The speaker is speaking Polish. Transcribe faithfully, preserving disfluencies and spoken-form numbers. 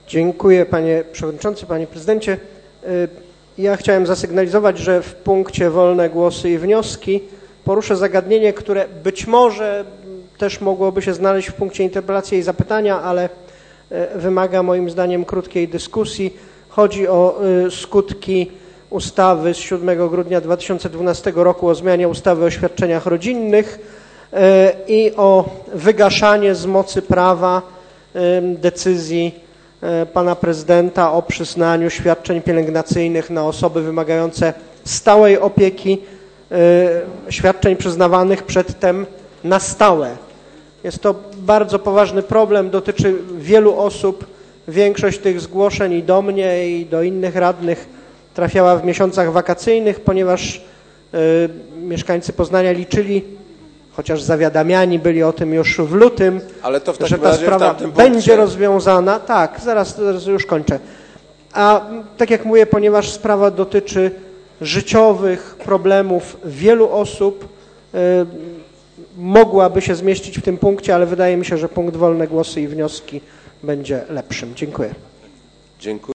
Dziękuję panie przewodniczący, panie prezydencie. Ja chciałem zasygnalizować, że w punkcie wolne głosy i wnioski poruszę zagadnienie, które być może też mogłoby się znaleźć w punkcie interpelacji i zapytania, ale wymaga moim zdaniem krótkiej dyskusji. Chodzi o skutki ustawy z siódmego grudnia dwa tysiące dwunastego roku o zmianie ustawy o świadczeniach rodzinnych i o wygaszanie z mocy prawa decyzji pana prezydenta o przyznaniu świadczeń pielęgnacyjnych na osoby wymagające stałej opieki, świadczeń przyznawanych przedtem na stałe. Jest to bardzo poważny problem, dotyczy wielu osób. Większość tych zgłoszeń i do mnie, i do innych radnych trafiała w miesiącach wakacyjnych, ponieważ y, mieszkańcy Poznania liczyli, chociaż zawiadamiani byli o tym już w lutym, Ale to w że ta sprawa będzie punkcie... rozwiązana. Tak, zaraz, zaraz już kończę. A tak jak mówię, ponieważ sprawa dotyczy życiowych problemów wielu osób, y, mogłaby się zmieścić w tym punkcie, ale wydaje mi się, że punkt wolne głosy i wnioski będzie lepszym. Dziękuję. Dziękuję.